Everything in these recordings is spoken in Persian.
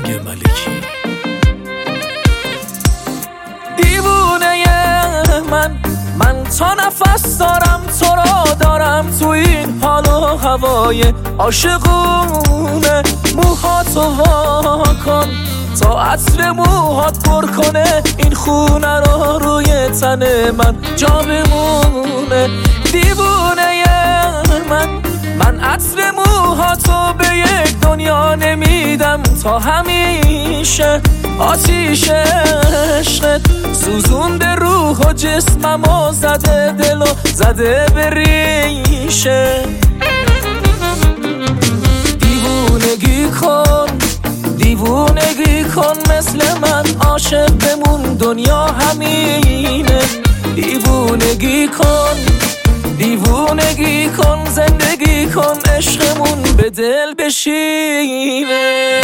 ملکی. دیوونه من تا نفس دارم تو را دارم، تو این حال و هوای عاشقونه. موهاتو وا کن تا عطر موهات پر کنه این خونه رو روی تن من جا بمونه. دیوونه من عطر موهاتو به یک دنیا نمیدم تا همیشه. آتیش عشقت سوزونده روح و جسممو، زده دلو زده به ریشه. دیوونگی کن مثل من، عاشق بمون دنیا همینه. دیوونگی کن زندگی کن، عشقمون به دل بشینه.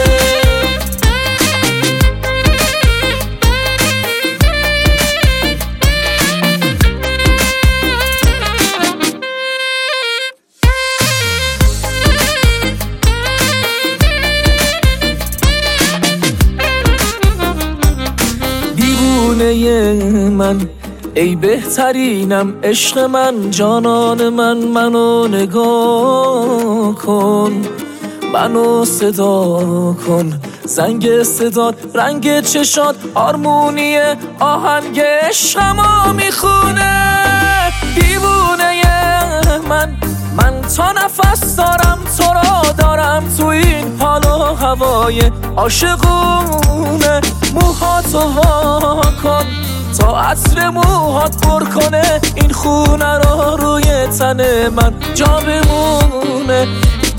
من ای بهترینم، عشق من، جانان منو نگاه کن، منو صدا کن. زنگ صدات، رنگ چشات، آرمونی آهنگ عشقمو میخونه. دیوونه من تا نفس دارم تو را دارم، تو این حال و هوای عاشقونه. موهاتو وا کن تا عطر موهات پر کنه این خونه رو روی تن من جا بمونه.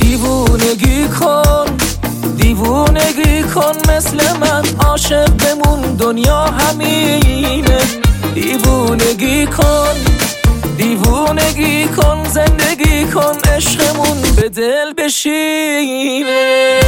دیوونگی کن مثل من، عاشق بمون دنیا همینه. دیوونگی کن زندگی کن، عشقمون به دل بشینه.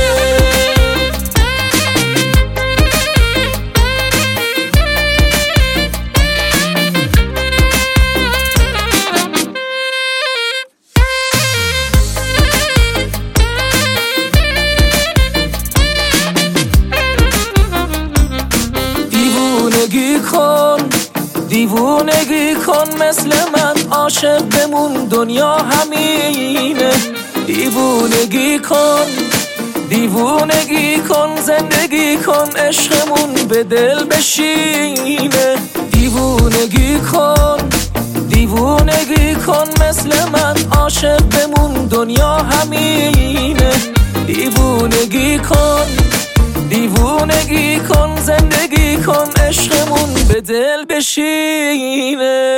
دیوونگی کن مثل من، عاشق بمون دنیا همینه. دیوونگی کن زندگی کن، عشقمون به دل بشینه. دیوونگی کن مثل من، عاشق بمون دنیا همینه. دیوونگی کن زندگی کن، عشقمون به دل بشینه.